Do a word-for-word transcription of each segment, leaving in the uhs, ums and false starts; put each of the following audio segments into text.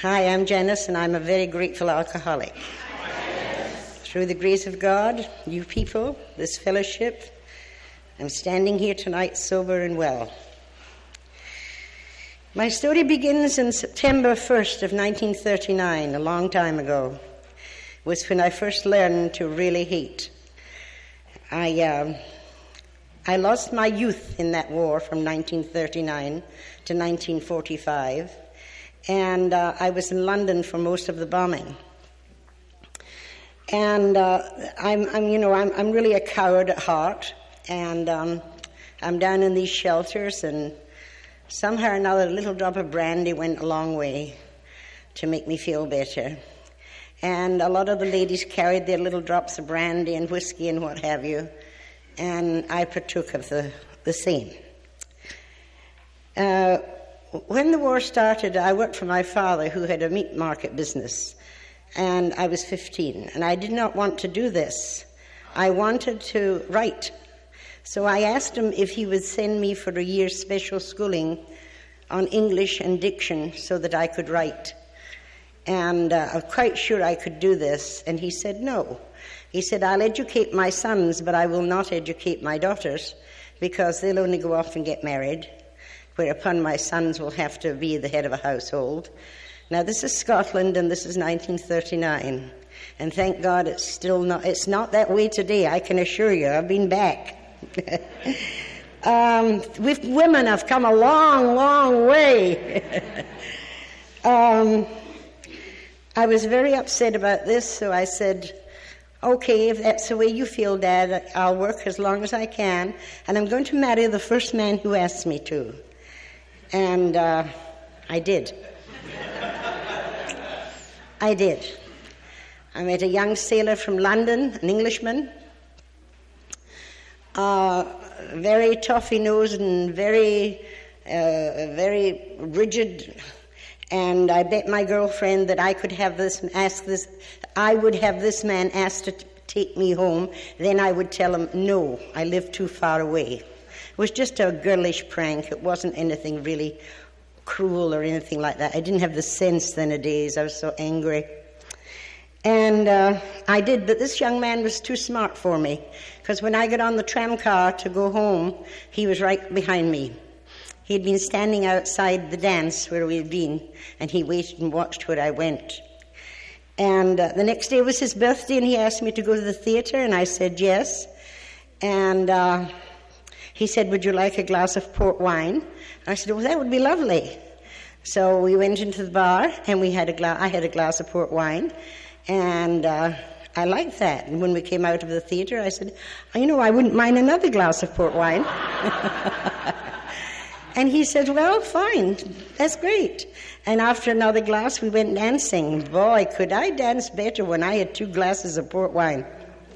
Hi, I'm Janice, and I'm a very grateful alcoholic. Through the grace of God, you people, this fellowship, I'm standing here tonight sober and well. My story begins in September first of nineteen thirty-nine, a long time ago. It was when I first learned to really hate. I, uh, I lost my youth in that war from nineteen thirty-nine to nineteen forty-five, and uh, I was in London for most of the bombing. And uh, I'm, I'm, you know, I'm, I'm really a coward at heart, and um, I'm down in these shelters, and somehow or another, a little drop of brandy went a long way to make me feel better. And a lot of the ladies carried their little drops of brandy and whiskey and what have you, and I partook of the, the same. Uh, when the war started, I worked for my father, who had a meat market business, and I was fifteen, and I did not want to do this. I wanted to write. So I asked him if he would send me for a year's special schooling on English and diction so that I could write. And uh, I'm quite sure I could do this. And he said no. He said, I'll educate my sons, but I will not educate my daughters because they'll only go off and get married, whereupon my sons will have to be the head of a household. Now, this is Scotland, and this is nineteen thirty-nine. And thank God it's still not, it's not that way today, I can assure you. I've been back. um, we've, women have come a long, long way. um, I was very upset about this, so I said, okay, if that's the way you feel, Dad, I'll work as long as I can, and I'm going to marry the first man who asks me to. And uh, I did. I did. I met a young sailor from London, an Englishman, uh, very toffee-nosed and very, uh, very rigid. And I bet my girlfriend that I could have this, ask this, I would have this man ask to t- take me home. Then I would tell him, no, I live too far away. It was just a girlish prank. It wasn't anything really cruel or anything like that. I didn't have the sense then a days. I was so angry. And uh, I did, but this young man was too smart for me, because when I got on the tram car to go home, he was right behind me. He had been standing outside the dance where we had been, and he waited and watched where I went. And uh, the next day was his birthday, and he asked me to go to the theater, and I said yes. And uh, he said, would you like a glass of port wine? I said, well, that would be lovely. So we went into the bar, and we had a gla- I had a glass of port wine, and uh, I liked that. And when we came out of the theater, I said, you know, I wouldn't mind another glass of port wine. And he said, well, fine, that's great. And after another glass, we went dancing. Boy, could I dance better when I had two glasses of port wine.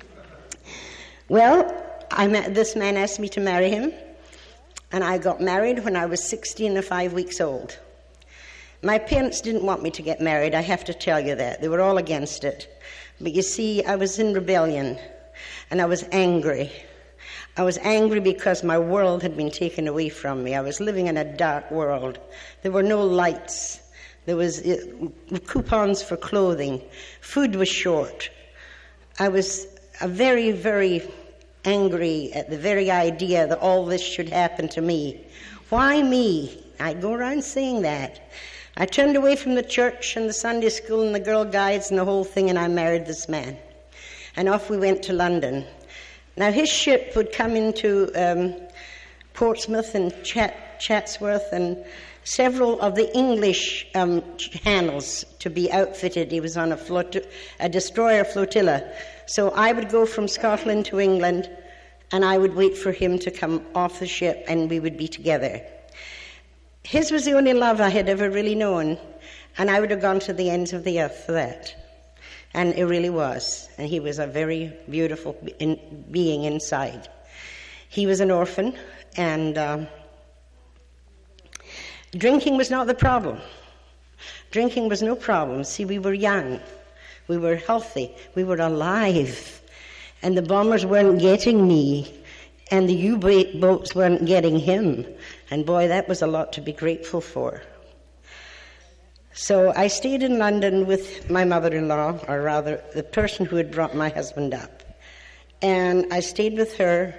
Well, I met, this man asked me to marry him, and I got married when I was sixteen and five weeks old. My parents didn't want me to get married, I have to tell you that. They were all against it. But you see, I was in rebellion, and I was angry. I was angry because my world had been taken away from me. I was living in a dark world. There were no lights. There was uh, coupons for clothing. Food was short. I was a very, very angry at the very idea that all this should happen to me. Why me? I go around saying that. I turned away from the church and the Sunday school and the girl guides and the whole thing, and I married this man. And off we went to London. Now, his ship would come into um, Portsmouth and Chat- Chatsworth and several of the English um, channels to be outfitted. He was on a, flot- a destroyer flotilla. So I would go from Scotland to England, and I would wait for him to come off the ship, and we would be together. His was the only love I had ever really known, and I would have gone to the ends of the earth for that. And it really was. And he was a very beautiful in, being inside. He was an orphan, and um, drinking was not the problem. Drinking was no problem. See, we were young. We were healthy. We were alive. And the bombers weren't getting me. And the U-boats weren't getting him. And boy, that was a lot to be grateful for. So I stayed in London with my mother-in-law, or rather the person who had brought my husband up. And I stayed with her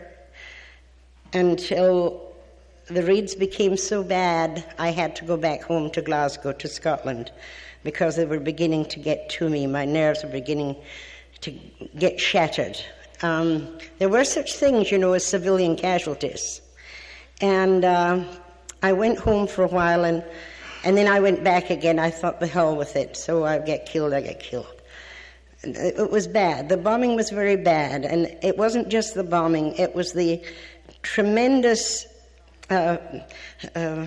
until the raids became so bad I had to go back home to Glasgow, to Scotland, because they were beginning to get to me. My nerves were beginning to get shattered. Um, there were such things, you know, as civilian casualties. And uh, I went home for a while, and, and then I went back again. I thought, the hell with it. So I get killed, I get killed. It was bad. The bombing was very bad. And it wasn't just the bombing. It was the tremendous, uh, uh,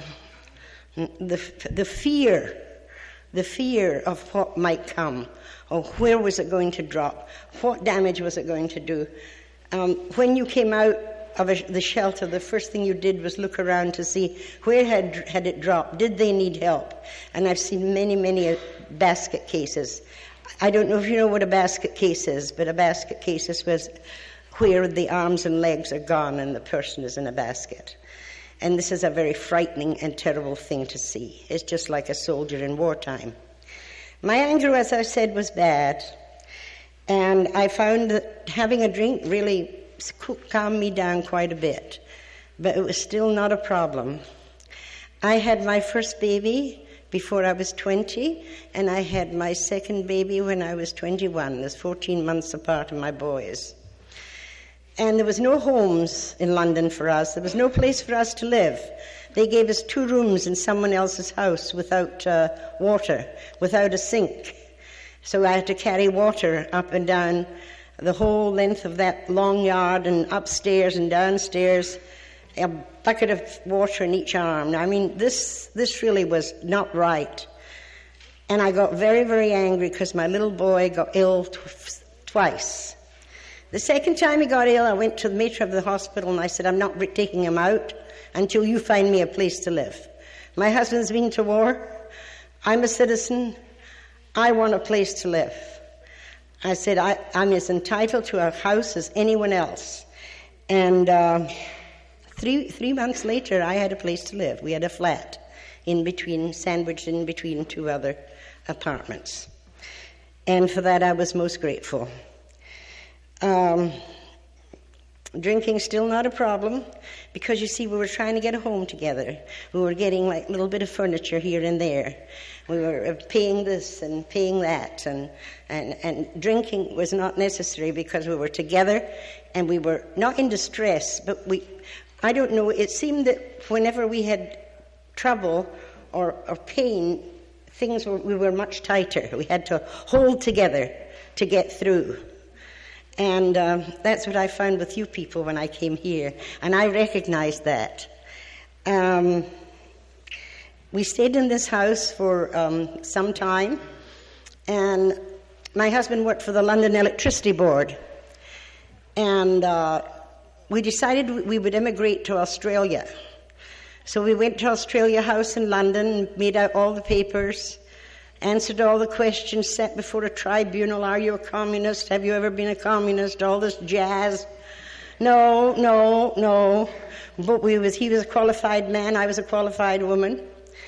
the, the fear, the fear of what might come. Or where was it going to drop? What damage was it going to do? Um, when you came out of a, the shelter, the first thing you did was look around to see where had, had it dropped. Did they need help? And I've seen many, many basket cases. I don't know if you know what a basket case is, but a basket case is where the arms and legs are gone and the person is in a basket. And this is a very frightening and terrible thing to see. It's just like a soldier in wartime. My anger, as I said, was bad, and I found that having a drink really calmed me down quite a bit, but it was still not a problem. I had my first baby before I was twenty, and I had my second baby when I was twenty-one. There's fourteen months apart of my boys. And there was no homes in London for us. There was no place for us to live. They gave us two rooms in someone else's house without uh, water, without a sink. So I had to carry water up and down the whole length of that long yard and upstairs and downstairs, a bucket of water in each arm. I mean, this, this really was not right. And I got very, very angry because my little boy got ill tw- twice. The second time he got ill, I went to the matron of the hospital and I said, I'm not taking him out until you find me a place to live. My husband's been to war. I'm a citizen. I want a place to live. I said, I, I'm as entitled to a house as anyone else. And uh, three three months later, I had a place to live. We had a flat in between, sandwiched in between two other apartments. And for that, I was most grateful. Um, drinking still not a problem, because you see, we were trying to get a home together. We were getting like a little bit of furniture here and there. We were paying this and paying that, and, and, and drinking was not necessary because we were together and we were not in distress, but we, I don't know, it seemed that whenever we had trouble or, or pain, things were, we were much tighter. We had to hold together to get through. And um, that's what I found with you people when I came here, and I recognized that. Um, we stayed in this house for um, some time, and my husband worked for the London Electricity Board, and uh, we decided we would immigrate to Australia. So we went to Australia House in London, made out all the papers, answered all the questions, sat before a tribunal. Are you a communist? Have you ever been a communist? All this jazz. No, no, no. But we was, he was a qualified man. I was a qualified woman.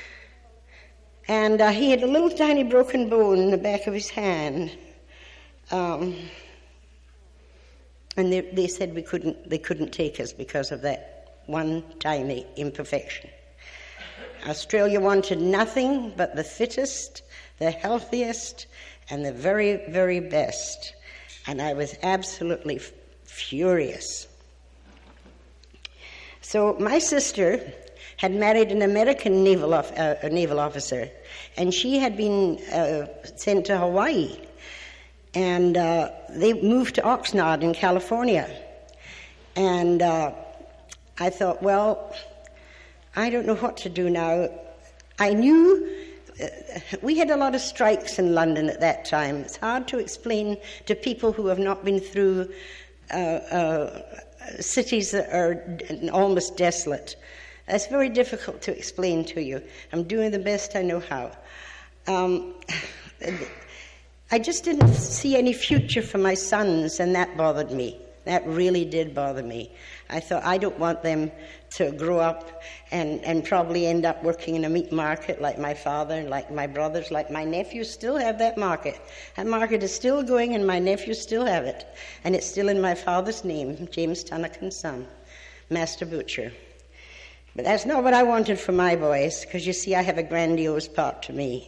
And uh, he had a little tiny broken bone in the back of his hand. Um, and they, they said we couldn't, they couldn't take us because of that one tiny imperfection. Australia wanted nothing but the fittest, the healthiest, and the very, very best. And I was absolutely f- furious. So my sister had married an American naval, of, uh, a naval officer, and she had been uh, sent to Hawaii. And uh, they moved to Oxnard in California. And uh, I thought, well, I don't know what to do now. I knew uh, we had a lot of strikes in London at that time. It's hard to explain to people who have not been through uh, uh, cities that are almost desolate. It's very difficult to explain to you. I'm doing the best I know how. Um, I just didn't see any future for my sons, and that bothered me. That really did bother me. I thought, I don't want them to grow up and, and probably end up working in a meat market like my father, like my brothers, like my nephews still have that market. That market is still going, and my nephews still have it. And it's still in my father's name, James Tunnock and Son, Master Butcher. But that's not what I wanted for my boys, because you see, I have a grandiose part to me.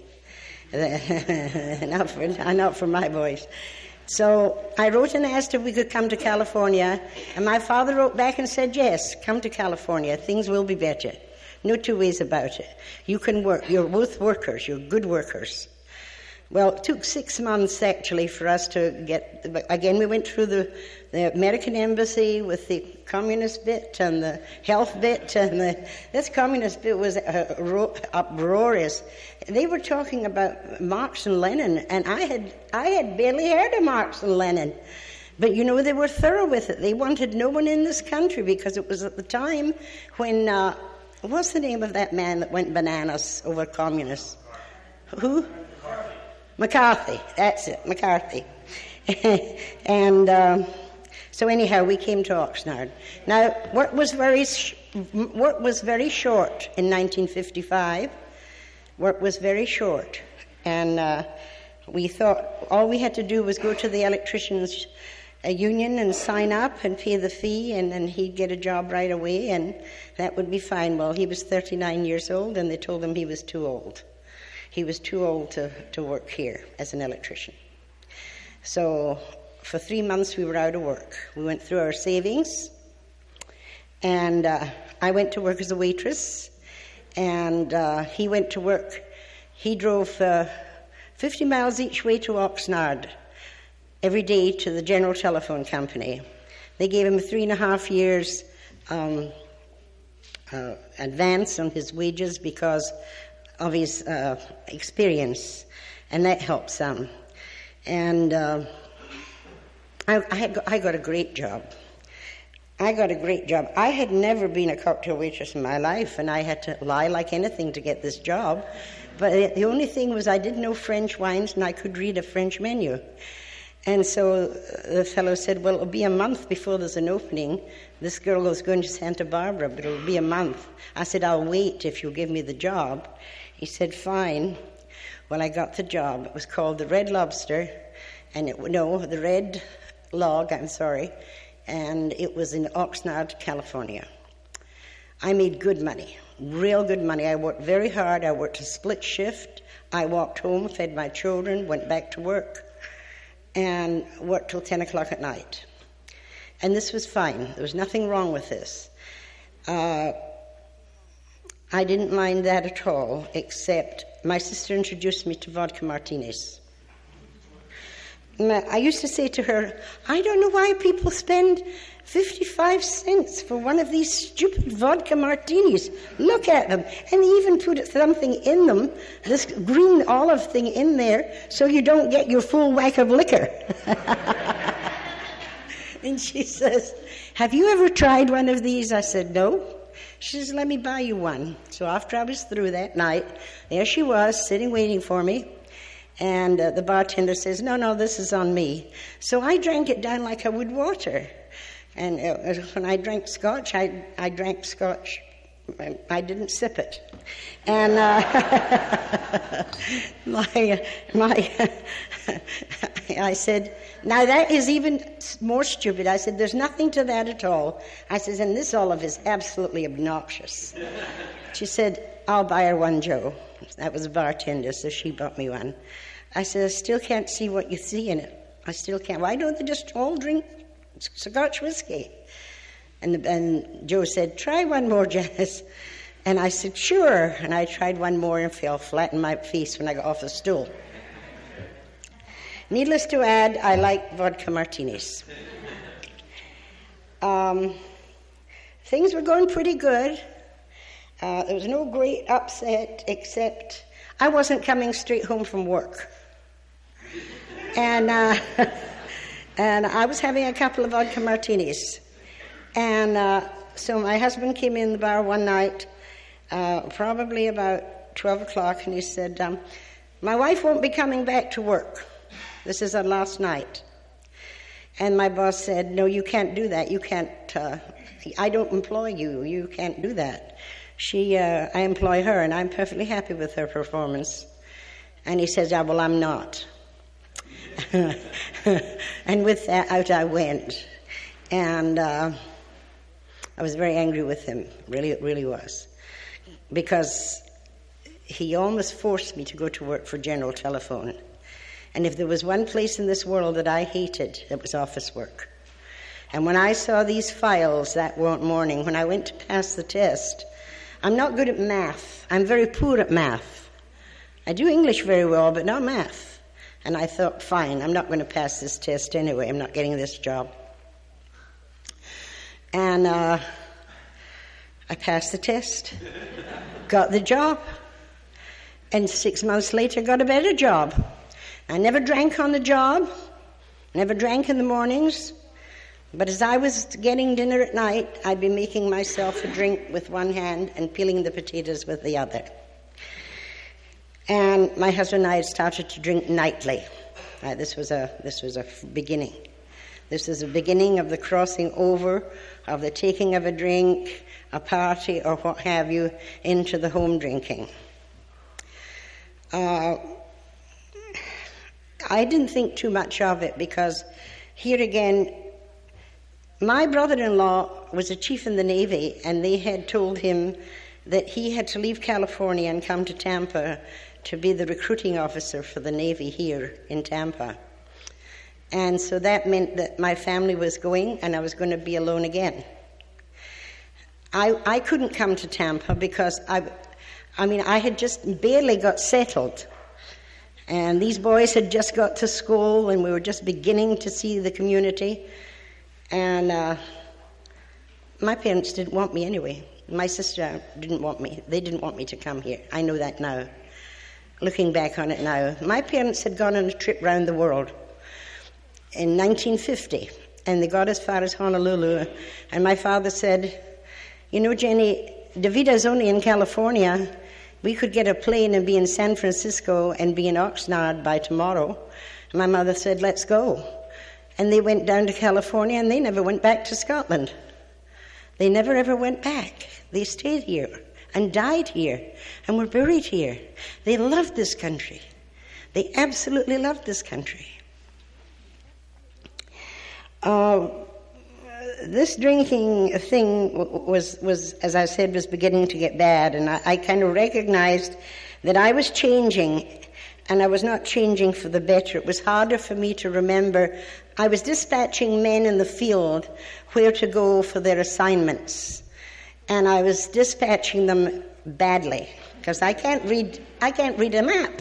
not, for, not for my boys. So I wrote and asked if we could come to California, and my father wrote back and said, yes, come to California. Things will be better. No two ways about it. You can work. You're both workers. You're good workers. Well, it took six months, actually, for us to get... Again, we went through the, the American Embassy with the communist bit and the health bit, and the, this communist bit was uh, ro- uproarious. They were talking about Marx and Lenin, and I had I had barely heard of Marx and Lenin. But, you know, they were thorough with it. They wanted no one in this country, because it was at the time when... Uh, what's the name of that man that went bananas over communists? Who? McCarthy, that's it, McCarthy. and um, so anyhow, we came to Oxnard. Now, work was very sh- work was very short in nineteen fifty-five. Work was very short, and uh, we thought all we had to do was go to the electricians' uh, union and sign up and pay the fee, and then he'd get a job right away, and that would be fine. Well, he was thirty-nine years old, and they told him he was too old. He was too old to, to work here as an electrician. So for three months we were out of work. We went through our savings, and uh, I went to work as a waitress, and uh, he went to work. He drove uh, fifty miles each way to Oxnard every day to the General Telephone Company. They gave him three and a half years um, uh, advance on his wages because of his uh, experience, and that helped some. And uh, I, I, had got, I got a great job. I got a great job. I had never been a cocktail waitress in my life, and I had to lie like anything to get this job. But the only thing was I didn't know French wines, and I could read a French menu. And so the fellow said, well, it'll be a month before there's an opening. This girl is going to Santa Barbara, but it'll be a month. I said, I'll wait if you'll give me the job. He said, fine. Well, I got the job. It was called the Red Lobster, and it, no, the Red Log, I'm sorry, and it was in Oxnard, California. I made good money, real good money. I worked very hard. I worked a split shift. I walked home, fed my children, went back to work, and worked till ten o'clock at night. And this was fine. There was nothing wrong with this. Uh, I didn't mind that at all, except my sister introduced me to vodka martinis. I used to say to her, I don't know why people spend fifty-five cents for one of these stupid vodka martinis. Look at them. And they even put something in them, this green olive thing in there, so you don't get your full whack of liquor. And she says, have you ever tried one of these? I said, no. She says, let me buy you one. So after I was through that night, there she was, sitting waiting for me. And uh, the bartender says, no, no, this is on me. So I drank it down like I would water. And uh, when I drank scotch, I, I drank scotch. I didn't sip it. And uh, my, my I said, now that is even more stupid. I said, there's nothing to that at all. I said, and this olive is absolutely obnoxious. She said, I'll buy her one, Joe. That was a bartender, so she bought me one. I said, I still can't see what you see in it. I still can't. Why don't they just all drink Scotch whiskey? And, and Joe said, try one more, Janice. And I said, sure. And I tried one more and fell flat in my face when I got off the stool. Needless to add, I like vodka martinis. Um, things were going pretty good. Uh, there was no great upset, except I wasn't coming straight home from work. And, uh, and I was having a couple of vodka martinis. And uh, so my husband came in the bar one night, uh, probably about twelve o'clock, and he said, um, my wife won't be coming back to work. This is our last night. And my boss said, no, you can't do that. You can't, uh, I don't employ you. You can't do that. She, uh, I employ her, and I'm perfectly happy with her performance. And he says, ah, well, I'm not. And with that, out I went. And uh, I was very angry with him. Really, it really was. Because he almost forced me to go to work for General Telephone. And if there was one place in this world that I hated, it was office work. And when I saw these files that morning, when I went to pass the test, I'm not good at math. I'm very poor at math. I do English very well, but not math. And I thought, fine, I'm not going to pass this test anyway. I'm not getting this job. And uh, I passed the test, got the job, and six months later got a better job. I never drank on the job, never drank in the mornings, but as I was getting dinner at night, I'd be making myself a drink with one hand and peeling the potatoes with the other. And my husband and I had started to drink nightly. Uh, this was a this was a f- beginning. This was the beginning of the crossing over, of the taking of a drink, a party, or what have you, into the home drinking. Uh, I didn't think too much of it because here again, my brother-in-law was a chief in the Navy, and they had told him that he had to leave California and come to Tampa to be the recruiting officer for the Navy here in Tampa. And so that meant that my family was going and I was going to be alone again. I, I couldn't come to Tampa because I, I mean, I had just barely got settled. And these boys had just got to school, and we were just beginning to see the community. And uh, my parents didn't want me anyway. My sister didn't want me. They didn't want me to come here. I know that now, looking back on it now. My parents had gone on a trip around the world in nineteen fifty, and they got as far as Honolulu. And my father said, you know, Jenny, Davita's only in California. We could get a plane and be in San Francisco and be in Oxnard by tomorrow. And my mother said, let's go. And they went down to California, and they never went back to Scotland. They never ever went back. They stayed here and died here and were buried here. They loved this country. They absolutely loved this country. Uh, this drinking thing was, was, as I said, was beginning to get bad, and I, I kind of recognized that I was changing, and I was not changing for the better. It was harder for me to remember. I was dispatching men in the field where to go for their assignments, and I was dispatching them badly because I can't read. I can't read a map.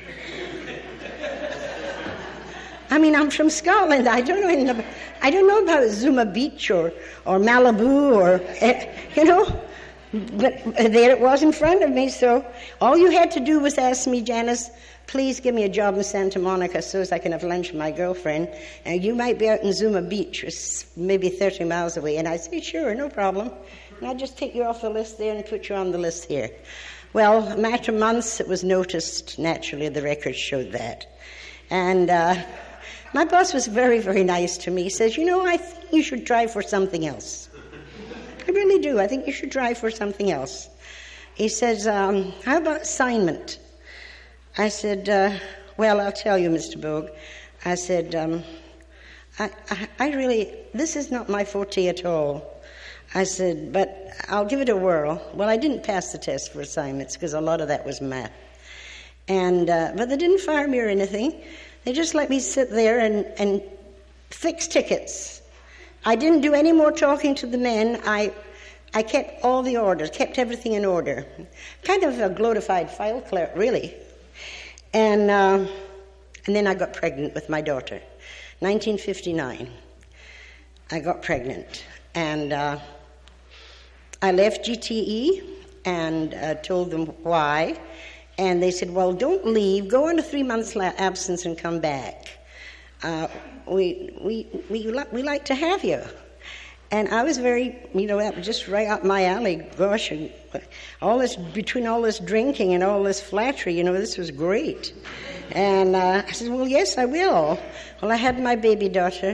I mean, I'm from Scotland. I don't know. In the, I don't know about Zuma Beach or, or Malibu or, uh, you know, but there it was in front of me. So all you had to do was ask me, Janice, please give me a job in Santa Monica so as I can have lunch with my girlfriend. And you might be out in Zuma Beach, maybe thirty miles away. And I'd say, sure, no problem. And I'd just take you off the list there and put you on the list here. Well, a matter of months, it was noticed. Naturally, the records showed that. And uh, my boss was very, very nice to me. He says, you know, I think you should try for something else. I really do. I think you should try for something else. He says, um, how about assignment? I said, uh, well, I'll tell you, Mister Bogue. I said, um, I, I, I really, this is not my forte at all. I said, but I'll give it a whirl. Well, I didn't pass the test for assignments because a lot of that was math. And uh, but they didn't fire me or anything. They just let me sit there and, and fix tickets. I didn't do any more talking to the men. I I kept all the orders, kept everything in order. Kind of a glorified file clerk, really. And uh, and then I got pregnant with my daughter. nineteen fifty-nine. I got pregnant. And uh, I left G T E and uh, told them why. And they said, well, don't leave. Go on a three-month absence and come back. Uh, we, we, we, li- we like to have you. And I was very, you know, that was just right up my alley. Gosh, and all this, between all this drinking and all this flattery, you know, this was great. And uh, I said, well, yes, I will. Well, I had my baby daughter,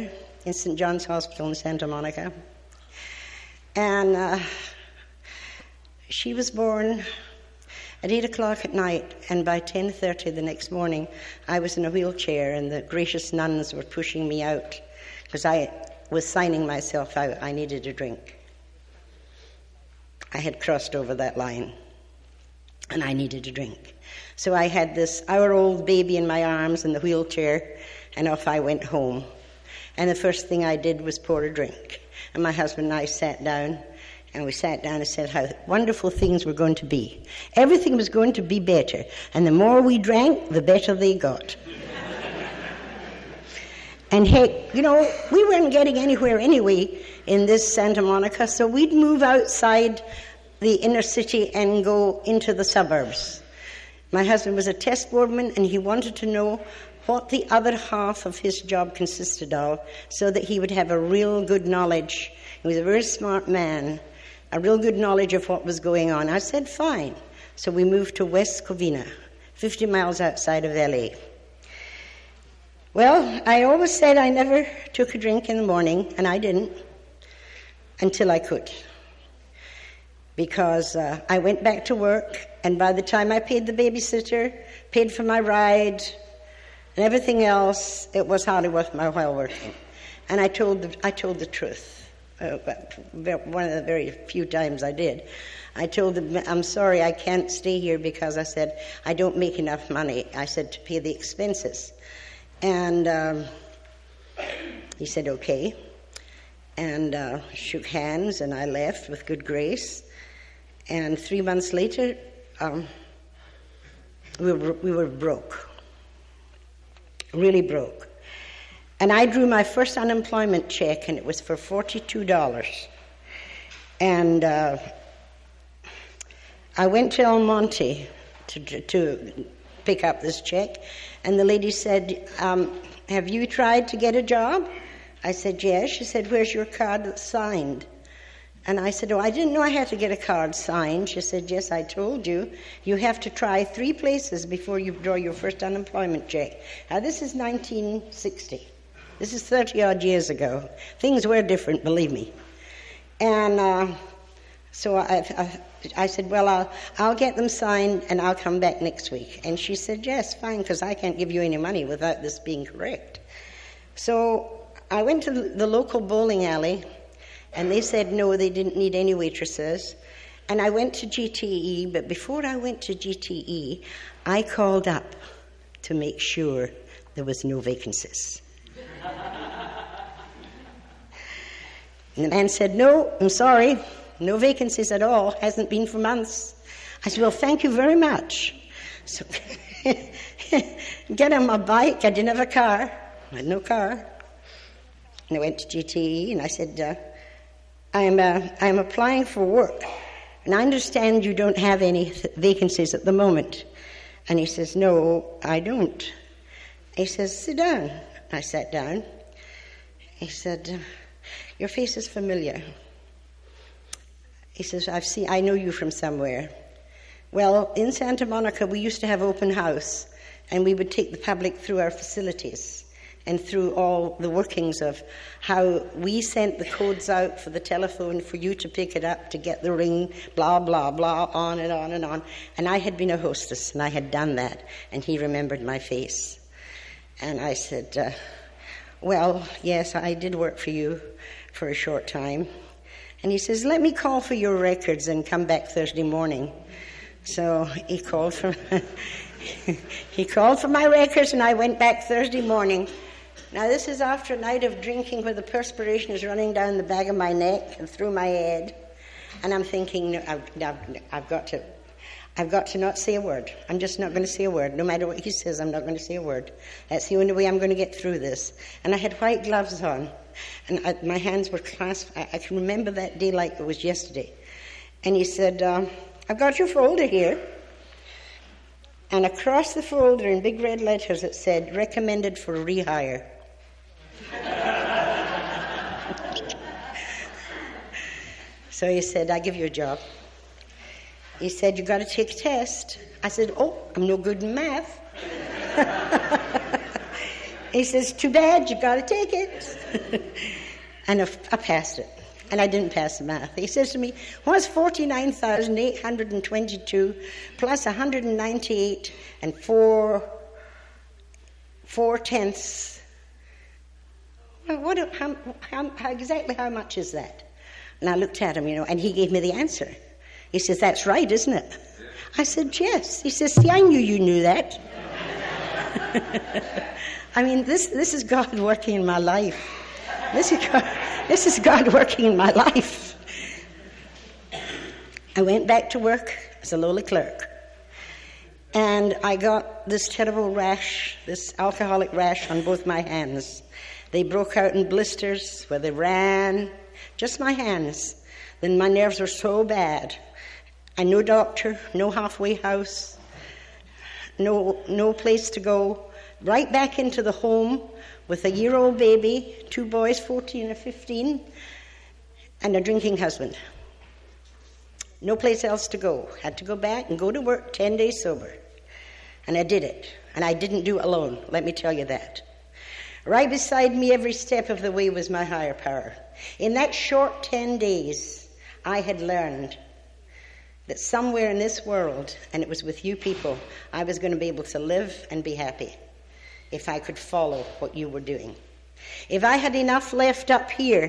in Saint John's Hospital in Santa Monica. And uh, she was born at eight o'clock at night, and by ten thirty the next morning, I was in a wheelchair, and the gracious nuns were pushing me out because I was signing myself out. I needed a drink. I had crossed over that line, and I needed a drink. So I had this hour-old baby in my arms in the wheelchair, and off I went home. And the first thing I did was pour a drink. And my husband and I sat down, and we sat down and said how wonderful things were going to be. Everything was going to be better. And the more we drank, the better they got. And hey, you know, we weren't getting anywhere anyway in this Santa Monica, so we'd move outside the inner city and go into the suburbs. My husband was a test boardman, and he wanted to know what the other half of his job consisted of so that he would have a real good knowledge. He was a very smart man, a real good knowledge of what was going on. I said, fine. So we moved to West Covina, fifty miles outside of L A. Well, I always said I never took a drink in the morning, and I didn't, until I could. Because uh, I went back to work, and by the time I paid the babysitter, paid for my ride, and everything else, it was hardly worth my while working. And I told the, I told the truth. Uh, one of the very few times I did. I told them, I'm sorry, I can't stay here because I said, I don't make enough money. I said, to pay the expenses. And um, he said, okay. And uh, shook hands, and I left with good grace. And three months later, um, we were, we were broke. Really broke. And I drew my first unemployment check, and it was for forty-two dollars. And uh, I went to El Monte to, to pick up this check, and the lady said, um, have you tried to get a job? I said, yes. She said, where's your card that's signed? And I said, oh, I didn't know I had to get a card signed. She said, yes, I told you. You have to try three places before you draw your first unemployment check. Now, this is nineteen sixty. This is thirty-odd years ago. Things were different, believe me. And uh, so I, I, I said, well, I'll, I'll get them signed, and I'll come back next week. And she said, yes, fine, because I can't give you any money without this being correct. So I went to the local bowling alley, and they said, no, they didn't need any waitresses. And I went to G T E, but before I went to G T E, I called up to make sure there was no vacancies. And the man said, no, I'm sorry, no vacancies at all, hasn't been for months. I said, well, thank you very much. So get on my bike, I didn't have a car, I had no car. And I went to G T E, and I said, uh, I'm, uh, I'm applying for work, and I understand you don't have any th- vacancies at the moment. And he says, no, I don't. He says, sit down. I sat down. He said, your face is familiar. He says, I've seen, I know you from somewhere. Well, in Santa Monica, we used to have open house, and we would take the public through our facilities and through all the workings of how we sent the codes out for the telephone for you to pick it up, to get the ring, blah, blah, blah, on and on and on. And I had been a hostess, and I had done that, and he remembered my face. And I said, uh, well, yes, I did work for you for a short time. And he says, let me call for your records and come back Thursday morning. So he called for he called for my records, and I went back Thursday morning. Now, this is after a night of drinking where the perspiration is running down the back of my neck and through my head. And I'm thinking, no, I've, I've, I've got to I've got to not say a word. I'm just not going to say a word. No matter what he says, I'm not going to say a word. That's the only way I'm going to get through this. And I had white gloves on, and I, my hands were clasped. I, I can remember that day like it was yesterday. And he said, uh, I've got your folder here. And across the folder in big red letters it said, recommended for rehire. So he said, I'll give you a job. He said, you've got to take a test. I said, oh, I'm no good in math. He says, too bad, you got to take it. And I, I passed it. And I didn't pass the math. He says to me, what's forty-nine thousand eight hundred twenty-two plus one hundred ninety-eight and four, four tenths? Well, what, how, how, how, exactly how much is that? And I looked at him, you know, and he gave me the answer. He says, that's right, isn't it? I said, yes. He says, see, I knew you knew that. I mean, this, this is God working in my life. This is God, this is God working in my life. I went back to work as a lowly clerk. And I got this terrible rash, this alcoholic rash on both my hands. They broke out in blisters where they ran, just my hands. Then my nerves were so bad. And no doctor, no halfway house, no no place to go. Right back into the home with a year-old baby, two boys, fourteen and fifteen, and a drinking husband. No place else to go. Had to go back and go to work ten days sober. And I did it. And I didn't do it alone, let me tell you that. Right beside me every step of the way was my higher power. In that short ten days, I had learned that somewhere in this world, and it was with you people, I was going to be able to live and be happy if I could follow what you were doing. If I had enough left up here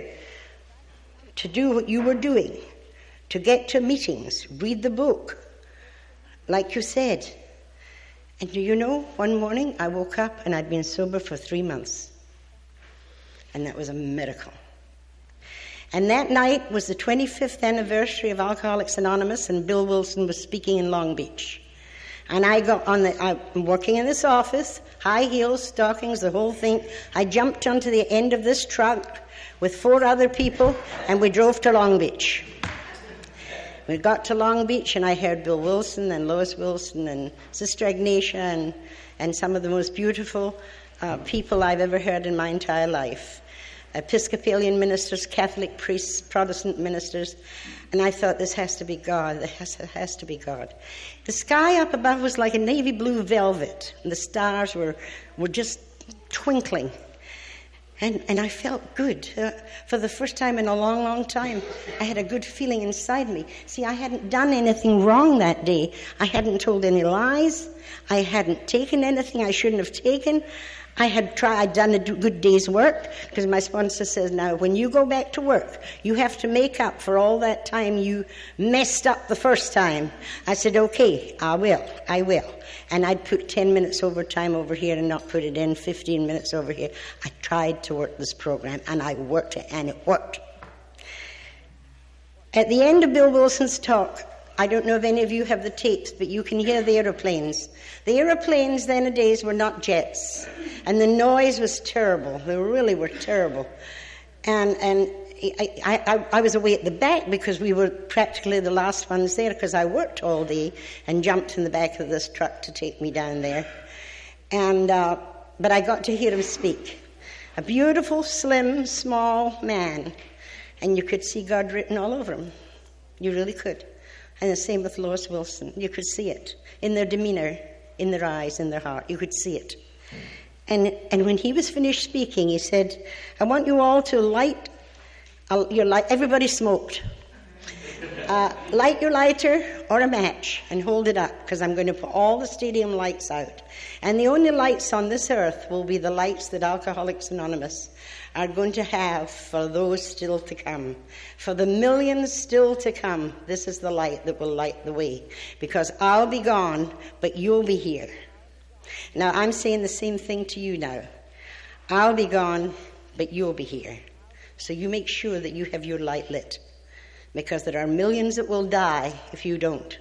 to do what you were doing, to get to meetings, read the book, like you said. And do you know, one morning I woke up and I'd been sober for three months. And that was a miracle. And that night was the twenty-fifth anniversary of Alcoholics Anonymous, and Bill Wilson was speaking in Long Beach. And I got on the, I'm working in this office, high heels, stockings, the whole thing. I jumped onto the end of this truck with four other people, and we drove to Long Beach. We got to Long Beach, and I heard Bill Wilson and Lois Wilson and Sister Ignatia and, and some of the most beautiful uh, people I've ever heard in my entire life. Episcopalian ministers, Catholic priests, Protestant ministers, and I thought, this has to be God. This has, has to be God. The sky up above was like a navy blue velvet, and the stars were were just twinkling, and and I felt good uh, for the first time in a long, long time. I had a good feeling inside me. See, I hadn't done anything wrong that day. I hadn't told any lies. I hadn't taken anything I shouldn't have taken. I had tried, I'd done a good day's work, because my sponsor says, now, when you go back to work, you have to make up for all that time you messed up the first time. I said, okay, I will, I will. And I'd put ten minutes overtime over here and not put it in, fifteen minutes over here. I tried to work this program, and I worked it, and it worked. At the end of Bill Wilson's talk, I don't know if any of you have the tapes, but you can hear the aeroplanes. The aeroplanes then a days were not jets, and the noise was terrible. They really were terrible. And and I, I, I was away at the back because we were practically the last ones there, because I worked all day and jumped in the back of this truck to take me down there. And uh, but I got to hear him speak. A beautiful, slim, small man, and you could see God written all over him. You really could. And the same with Lois Wilson. You could see it in their demeanor, in their eyes, in their heart. You could see it. And and when he was finished speaking, he said, I want you all to light uh, your light. Everybody smoked. Uh, light your lighter or a match and hold it up, because I'm going to put all the stadium lights out. And the only lights on this earth will be the lights that Alcoholics Anonymous are going to have for those still to come. For the millions still to come, this is the light that will light the way. Because I'll be gone, but you'll be here. Now, I'm saying the same thing to you now. I'll be gone, but you'll be here. So you make sure that you have your light lit, because there are millions that will die if you don't.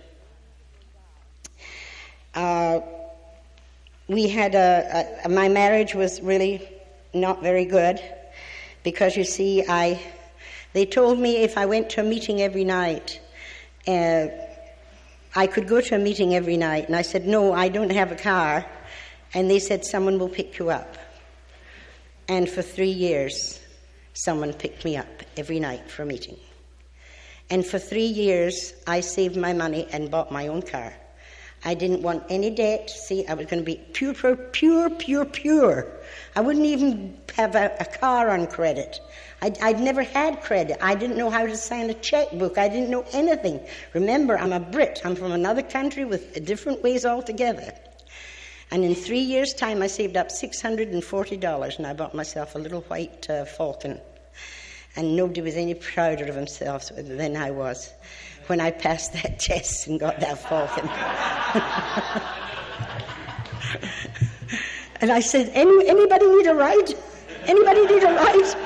Uh, we had a, a, my marriage was really not very good, because you see, I, they told me if I went to a meeting every night, uh, I could go to a meeting every night. And I said, no, I don't have a car. And they said, someone will pick you up. And for three years, someone picked me up every night for a meeting. And for three years, I saved my money and bought my own car. I didn't want any debt. See, I was going to be pure, pure, pure, pure, pure. I wouldn't even have a, a car on credit. I'd, I'd never had credit. I didn't know how to sign a checkbook. I didn't know anything. Remember, I'm a Brit. I'm from another country with different ways altogether. And in three years' time, I saved up six hundred forty dollars, and I bought myself a little white uh, Falcon. And nobody was any prouder of themselves than I was when I passed that test and got that Falcon. And I said, Any, anybody need a ride? Anybody need a ride?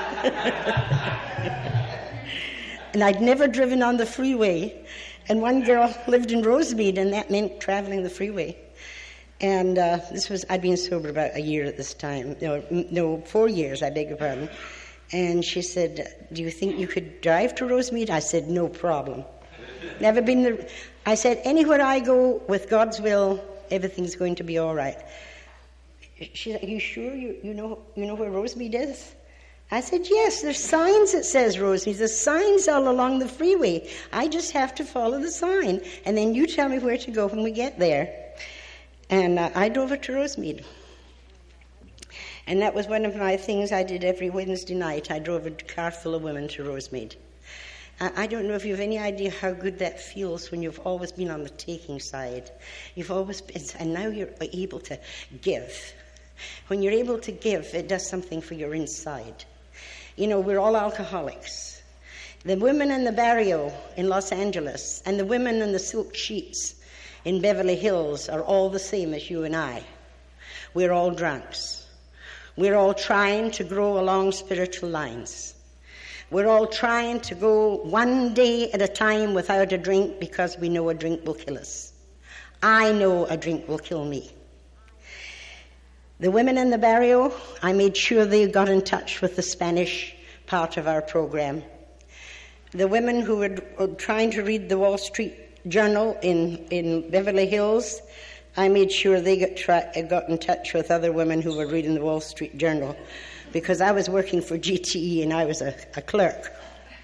And I'd never driven on the freeway. And one girl lived in Rosemead, and that meant traveling the freeway. And uh, this was, I'd been sober about a year at this time. No, no, four years, I beg your pardon. And she said, do you think you could drive to Rosemead? I said, no problem. Never been there. I said, anywhere I go with God's will, everything's going to be all right. She said, are you sure you, you know you know where Rosemead is? I said, yes, there's signs that says Rosemead. There's signs all along the freeway. I just have to follow the sign. And then you tell me where to go when we get there. And uh, I drove her to Rosemead. And that was one of my things I did every Wednesday night. I drove a car full of women to Rosemead. I don't know if you have any idea how good that feels when you've always been on the taking side. You've always been, and now you're able to give. When you're able to give, it does something for your inside. You know, we're all alcoholics. The women in the barrio in Los Angeles and the women in the silk sheets in Beverly Hills are all the same as you and I. We're all drunks. We're all trying to grow along spiritual lines. We're all trying to go one day at a time without a drink because we know a drink will kill us. I know a drink will kill me. The women in the barrio, I made sure they got in touch with the Spanish part of our program. The women who were, were trying to read the Wall Street Journal in, in Beverly Hills, I made sure they got, tra- got in touch with other women who were reading the Wall Street Journal, because I was working for G T E and I was a, a clerk.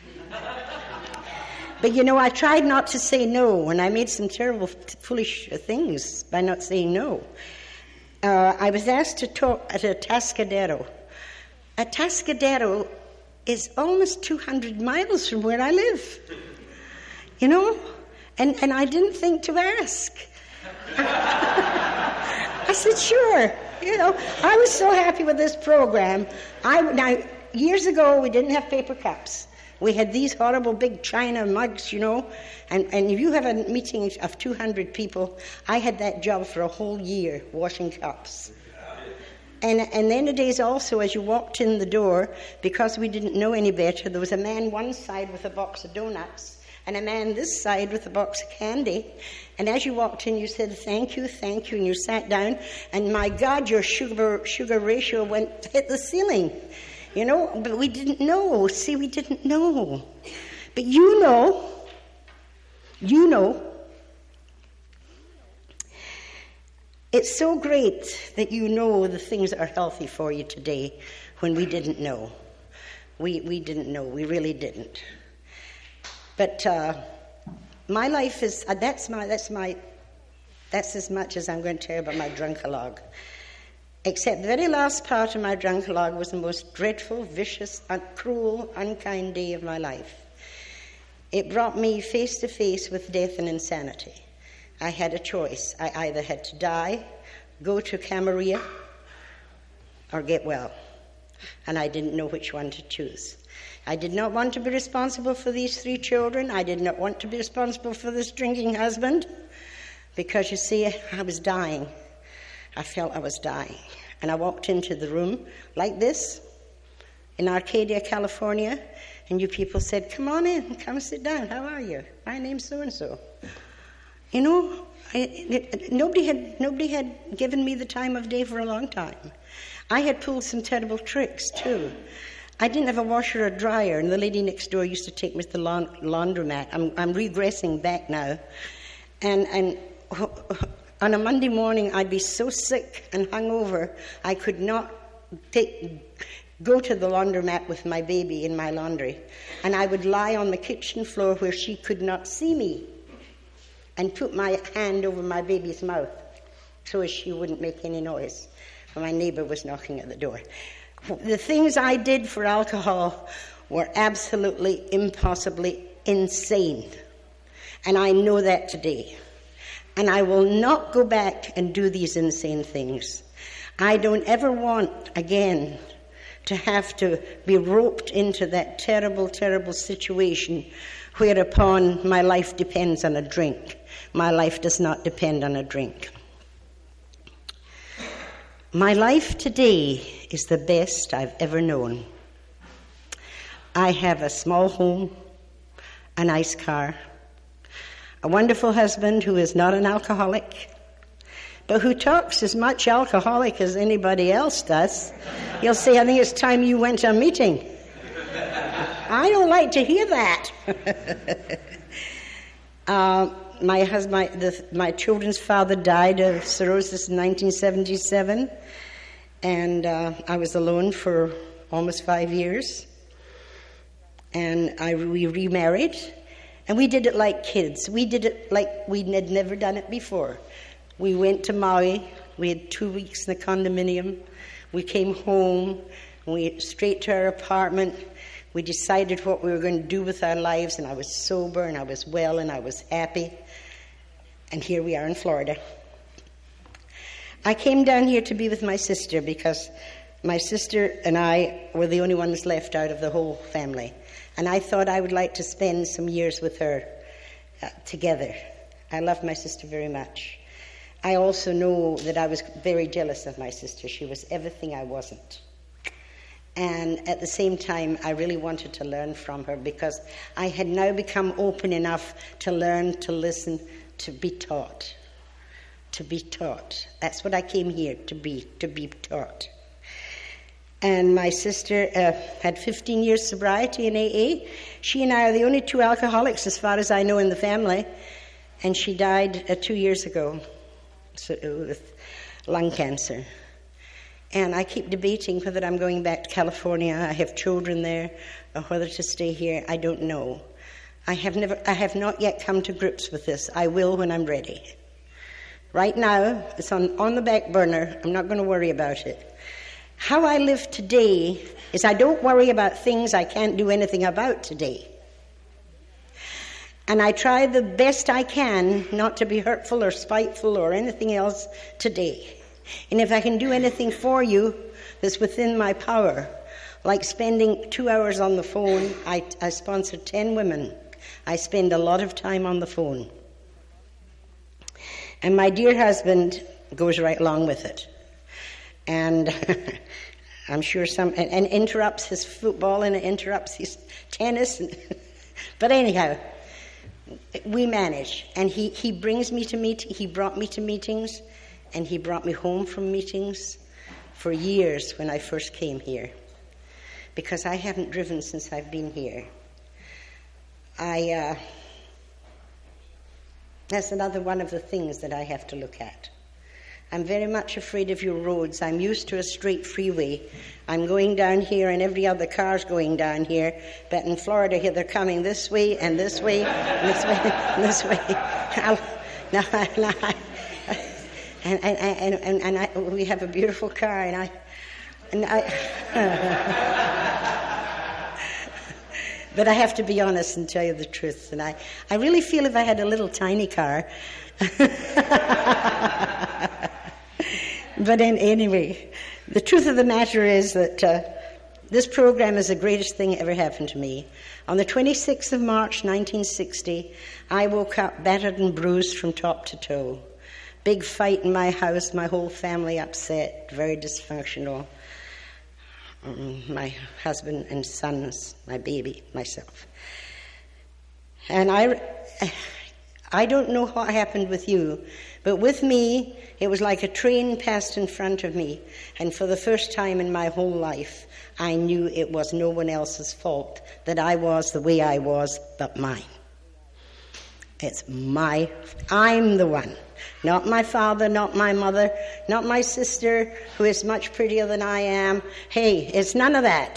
But, you know, I tried not to say no, and I made some terrible, foolish things by not saying no. Uh, I was asked to talk at a Atascadero. Atascadero is almost two hundred miles from where I live, you know, and, and I didn't think to ask. I said, sure. You know, I was so happy with this program. I, now, years ago, we didn't have paper cups. We had these horrible big china mugs, you know, and, and if you have a meeting of two hundred people, I had that job for a whole year, washing cups. And, and then the days also, as you walked in the door, because we didn't know any better, there was a man one side with a box of donuts, and a man this side with a box of candy. And as you walked in, you said, thank you, thank you, and you sat down, and my God, your sugar sugar ratio went hit the ceiling. You know, but we didn't know. See, we didn't know. But you know, you know, it's so great that you know the things that are healthy for you today when we didn't know. We we didn't know. We really didn't. But uh, my life is, uh, that's my, that's my, that's as much as I'm going to tell you about my drunkalogue. Except the very last part of my drunkalogue was the most dreadful, vicious, un- cruel, unkind day of my life. It brought me face to face with death and insanity. I had a choice. I either had to die, go to Camarilla, or get well. And I didn't know which one to choose. I did not want to be responsible for these three children. I did not want to be responsible for this drinking husband. Because, you see, I was dying. I felt I was dying. And I walked into the room like this in Arcadia, California, and you people said, come on in, come sit down. How are you? My name's so-and-so. You know, I, it, nobody had nobody had given me the time of day for a long time. I had pulled some terrible tricks, too. I didn't have a washer or dryer, and the lady next door used to take me to the laundromat. I'm, I'm regressing back now. And, and on a Monday morning, I'd be so sick and hungover, I could not take, go to the laundromat with my baby in my laundry. And I would lie on the kitchen floor where she could not see me. and put my hand over my baby's mouth so as she wouldn't make any noise when my neighbor was knocking at the door. The things I did for alcohol were absolutely, impossibly insane. And I know that today. And I will not go back and do these insane things. I don't ever want, again, to have to be roped into that terrible, terrible situation whereupon my life depends on a drink. My life does not depend on a drink. My life today is the best I've ever known. I have a small home, a nice car, a wonderful husband who is not an alcoholic, but who talks as much alcoholic as anybody else does. He'll say, I think it's time you went to a meeting. I don't like to hear that. uh, my husband, my, the, my children's father died of cirrhosis in nineteen seventy-seven, and uh, I was alone for almost five years. And I, we remarried, and we did it like kids. We did it like we had never done it before. We went to Maui. We had two weeks in the condominium. We came home. We went straight to our apartment. We decided what we were going to do with our lives, and I was sober, and I was well, and I was happy. And here we are in Florida. I came down here to be with my sister because my sister and I were the only ones left out of the whole family. And I thought I would like to spend some years with her uh, together. I love my sister very much. I also know that I was very jealous of my sister. She was everything I wasn't. And at the same time, I really wanted to learn from her because I had now become open enough to learn, to listen, to be taught. To be taught. That's what I came here to be, to be taught. And my sister uh, had fifteen years sobriety in A A. She and I are the only two alcoholics, as far as I know, in the family. And she died uh, two years ago so, uh, with lung cancer. And I keep debating whether I'm going back to California. I have children there, or whether to stay here. I don't know. I have never. I have not yet come to grips with this. I will when I'm ready. Right now, it's on, on the back burner. I'm not going to worry about it. How I live today is I don't worry about things I can't do anything about today. And I try the best I can not to be hurtful or spiteful or anything else today. And if I can do anything for you that's within my power, like spending two hours on the phone, I, I sponsor ten women. I spend a lot of time on the phone. And my dear husband goes right along with it. And I'm sure some, and, and interrupts his football and interrupts his tennis. And but anyhow, we manage. And he, he brings me to meet, he brought me to meetings, and he brought me home from meetings for years when I first came here. Because I haven't driven since I've been here. I, uh, that's another one of the things that I have to look at. I'm very much afraid of your roads. I'm used to a straight freeway. I'm going down here and every other car's going down here. But in Florida here, they're coming this way and this way and this way and this way. I'll, now, now, and, and, and, and, and I, we have a beautiful car and I... And I but I have to be honest and tell you the truth. And I, I really feel if I had a little tiny car... But in, anyway, the truth of the matter is that uh, this program is the greatest thing that ever happened to me. On the twenty-sixth of March, nineteen sixty, I woke up battered and bruised from top to toe. Big fight in my house, my whole family upset, very dysfunctional. Um, my husband and sons, my baby, myself. And I, I don't know what happened with you, but with me, it was like a train passed in front of me, and for the first time in my whole life, I knew it was no one else's fault that I was the way I was, but mine. It's my, I'm the one. Not my father, not my mother, not my sister, who is much prettier than I am. Hey, it's none of that.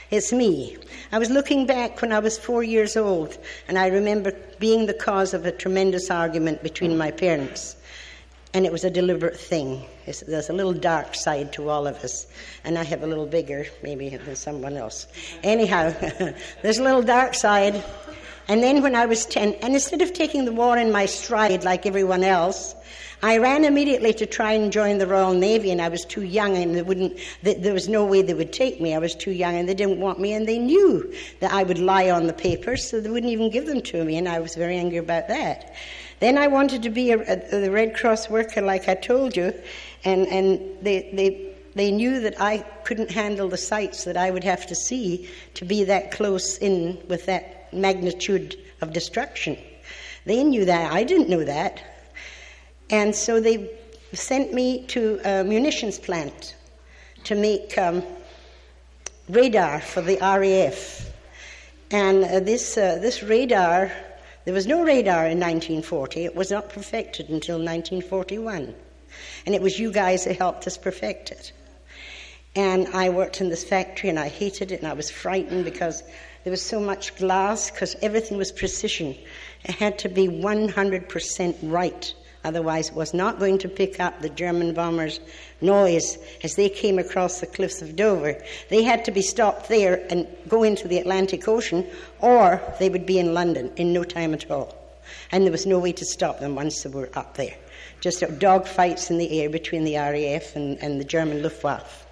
It's me. I was looking back when I was four years old, and I remember being the cause of a tremendous argument between my parents. And it was a deliberate thing. It's, there's a little dark side to all of us. And I have a little bigger, maybe, than someone else. Anyhow, there's a little dark side. And then when I was ten, and instead of taking the war in my stride like everyone else, I ran immediately to try and join the Royal Navy, and I was too young, and they wouldn't, there was no way they would take me. I was too young, and they didn't want me, and they knew that I would lie on the papers, so they wouldn't even give them to me, and I was very angry about that. Then I wanted to be a, a, the Red Cross worker, like I told you, and, and they, they, they knew that I couldn't handle the sights that I would have to see to be that close in with that magnitude of destruction. They knew that. I didn't know that. And so they sent me to a munitions plant to make um, radar for the R A F. And uh, this uh, this radar, there was no radar in nineteen forty. It was not perfected until nineteen forty-one. And it was you guys that helped us perfect it. And I worked in this factory, and I hated it, and I was frightened because there was so much glass, because everything was precision. It had to be one hundred percent right. Otherwise, it was not going to pick up the German bombers' noise as they came across the cliffs of Dover. They had to be stopped there and go into the Atlantic Ocean, or they would be in London in no time at all. And there was no way to stop them once they were up there. Just dog fights in the air between the R A F and, and the German Luftwaffe.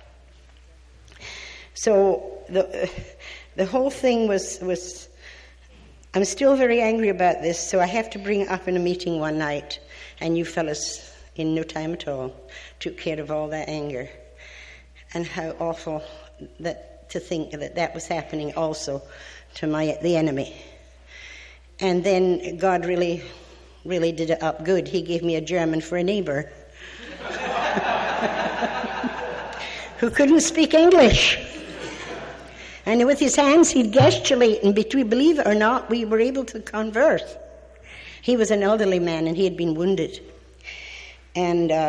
So the the whole thing was was. I'm still very angry about this, so I have to bring it up in a meeting one night. And you fellas, in no time at all, took care of all that anger. And how awful that to think that that was happening also to my the enemy. And then God really, really did it up good. He gave me a German for a neighbor who couldn't speak English. And with his hands he'd gesticulate, and between, believe it or not, we were able to converse. He was an elderly man, and he had been wounded. And, uh,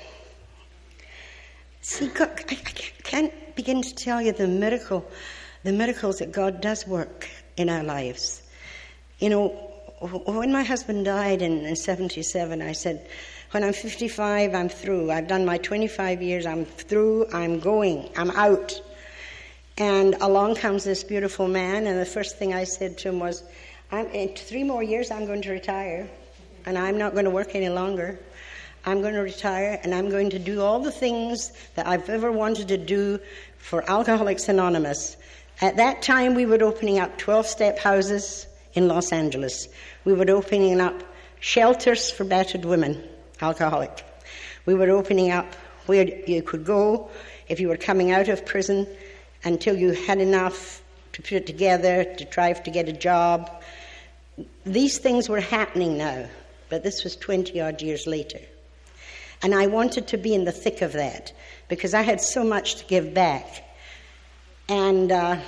see, God, I, I can't begin to tell you the miracle, the miracles that God does work in our lives. You know, when my husband died in, in seventy-seven, I said, when I'm fifty-five, I'm through. I've done my twenty-five years, I'm through, I'm going, I'm out. And along comes this beautiful man, and the first thing I said to him was, I'm, in three more years I'm going to retire, and I'm not going to work any longer. I'm going to retire, and I'm going to do all the things that I've ever wanted to do for Alcoholics Anonymous. At that time, we were opening up twelve-step houses in Los Angeles. We were opening up shelters for battered women, alcoholic. We were opening up where you could go if you were coming out of prison until you had enough to put it together, to try to get a job. These things were happening now, but this was twenty-odd years later. And I wanted to be in the thick of that, because I had so much to give back. And uh,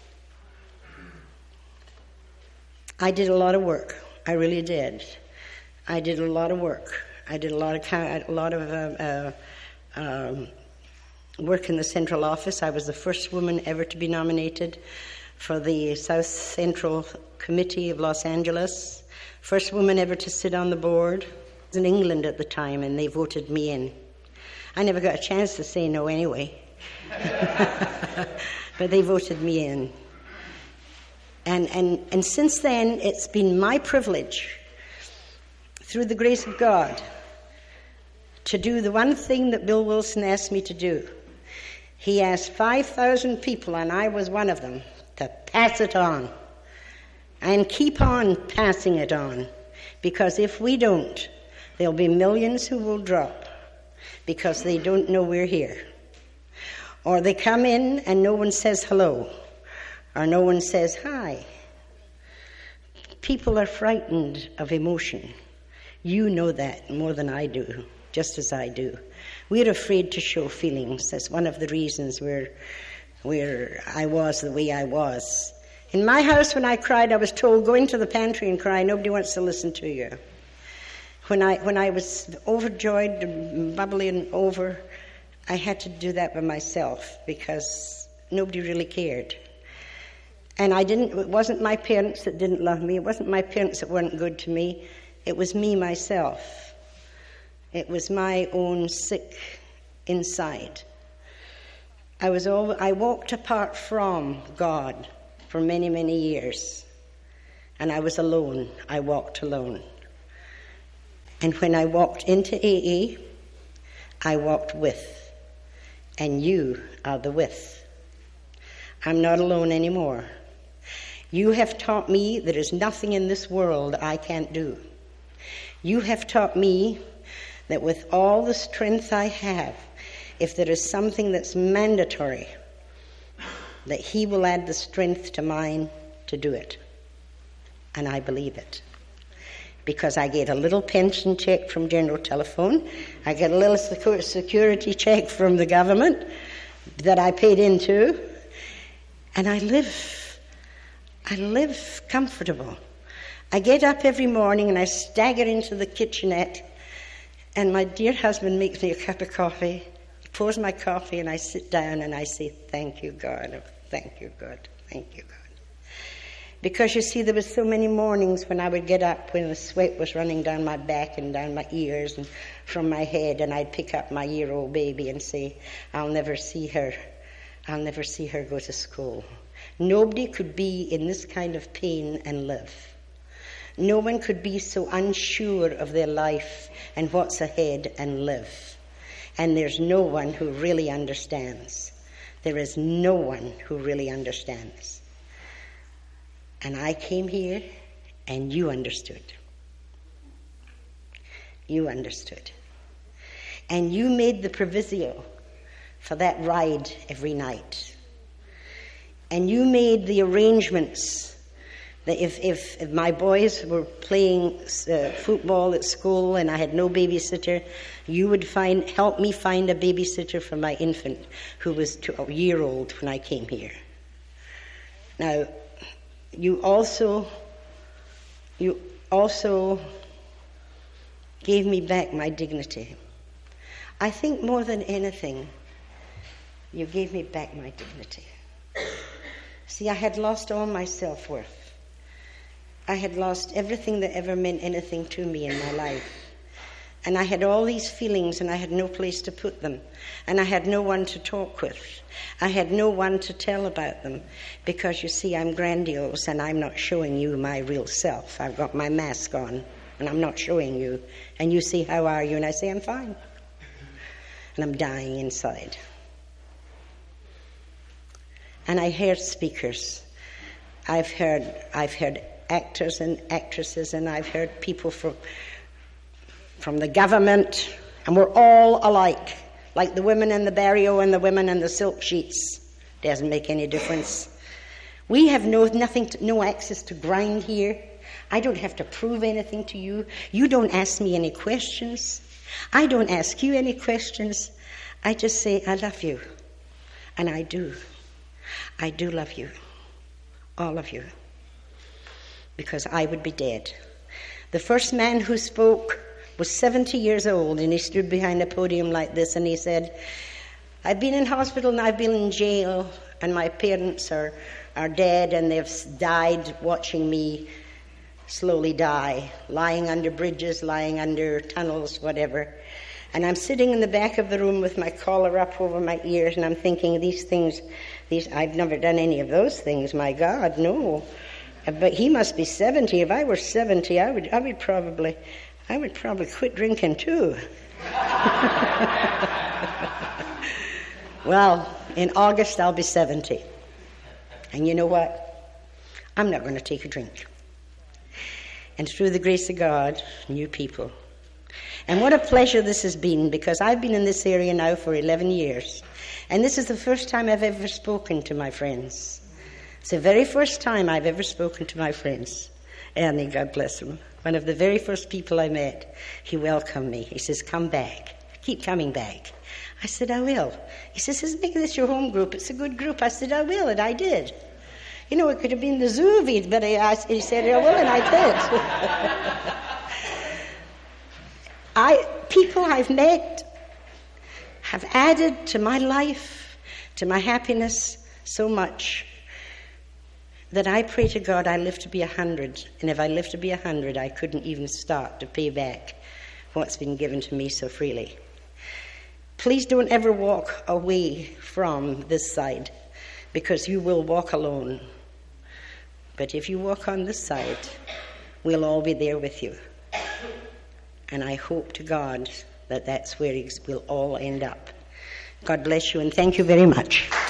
I did a lot of work. I really did. I did a lot of work. I did a lot of, a lot of uh, uh, um, work in the central office. I was the first woman ever to be nominated for the South Central Committee of Los Angeles. First woman ever to sit on the board. I was in England at the time, and they voted me in. I never got a chance to say no anyway. But they voted me in. And, and, and since then, it's been my privilege, through the grace of God, to do the one thing that Bill Wilson asked me to do. He asked five thousand people, and I was one of them, to pass it on. And keep on passing it on. Because if we don't, there'll be millions who will drop because they don't know we're here. Or they come in and no one says hello. Or no one says hi. People are frightened of emotion. You know that more than I do, just as I do. We're afraid to show feelings. That's one of the reasons we're, we're, I was the way I was. In my house, when I cried, I was told, go into the pantry and cry. Nobody wants to listen to you. When I when I was overjoyed and bubbly and over, I had to do that by myself because nobody really cared. And I didn't, it wasn't my parents that didn't love me. It wasn't my parents that weren't good to me. It was me, myself. It was my own sick inside. I was all, I walked apart from God for many, many years. And I was alone. I walked alone. And when I walked into A A, I walked with. And you are the with. I'm not alone anymore. You have taught me there is nothing in this world I can't do. You have taught me that with all the strength I have, if there is something that's mandatory, that he will add the strength to mine to do it. And I believe it. Because I get a little pension check from General Telephone, I get a little security check from the government that I paid into, and I live. I live comfortable. I get up every morning and I stagger into the kitchenette, and my dear husband makes me a cup of coffee, pours my coffee, and I sit down and I say, thank you, God. Oh, thank you, God. Thank you, God. Because, you see, there was so many mornings when I would get up when the sweat was running down my back and down my ears and from my head, and I'd pick up my year-old baby and say, I'll never see her. I'll never see her go to school. Nobody could be in this kind of pain and live. No one could be so unsure of their life and what's ahead and live. And there's no one who really understands. There is no one who really understands. And I came here and you understood. You understood. And you made the proviso for that ride every night. And you made the arrangements that if, if, if my boys were playing uh, football at school and I had no babysitter, you would find help me find a babysitter for my infant who was two, a year old when I came here. Now, you also, you also gave me back my dignity. I think more than anything, you gave me back my dignity. See, I had lost all my self-worth. I had lost everything that ever meant anything to me in my life. And I had all these feelings and I had no place to put them. And I had no one to talk with. I had no one to tell about them. Because, you see, I'm grandiose and I'm not showing you my real self. I've got my mask on and I'm not showing you. And you say, how are you? And I say, I'm fine. And I'm dying inside. And I heard speakers. I've heard I've heard actors and actresses, and I've heard people from from the government, and we're all alike, like the women in the barrio and the women in the silk sheets. Doesn't make any difference. We have no nothing, to, no access to grind here. I don't have to prove anything to you. You don't ask me any questions. I don't ask you any questions. I just say, I love you, and I do. I do love you, all of you, because I would be dead. The first man who spoke was seventy years old, and he stood behind a podium like this, and he said, I've been in hospital and I've been in jail, and my parents are, are dead, and they've died watching me slowly die, lying under bridges, lying under tunnels, whatever. And I'm sitting in the back of the room with my collar up over my ears, and I'm thinking, these things, these I've never done any of those things, my God, no. But he must be seventy. If I were seventy, I would I would probably I would probably quit drinking too. Well, in August I'll be seventy. And you know what? I'm not going to take a drink. And through the grace of God, new people. And what a pleasure this has been, because I've been in this area now for eleven years. And this is the first time I've ever spoken to my friends. It's the very first time I've ever spoken to my friends. Ernie, God bless him, one of the very first people I met, he welcomed me. He says, come back. Keep coming back. I said, I will. He says, make this your home group. It's a good group. I said, I will, and I did. You know, it could have been the zoo, but I, he said, I will, and I did. I, people I've met have added to my life, to my happiness, so much that I pray to God I live to be a hundred, and if I live to be a hundred, I couldn't even start to pay back what's been given to me so freely. Please don't ever walk away from this side, because you will walk alone. But if you walk on this side, we'll all be there with you. And I hope to God that that's where we'll all end up. God bless you, and thank you very much.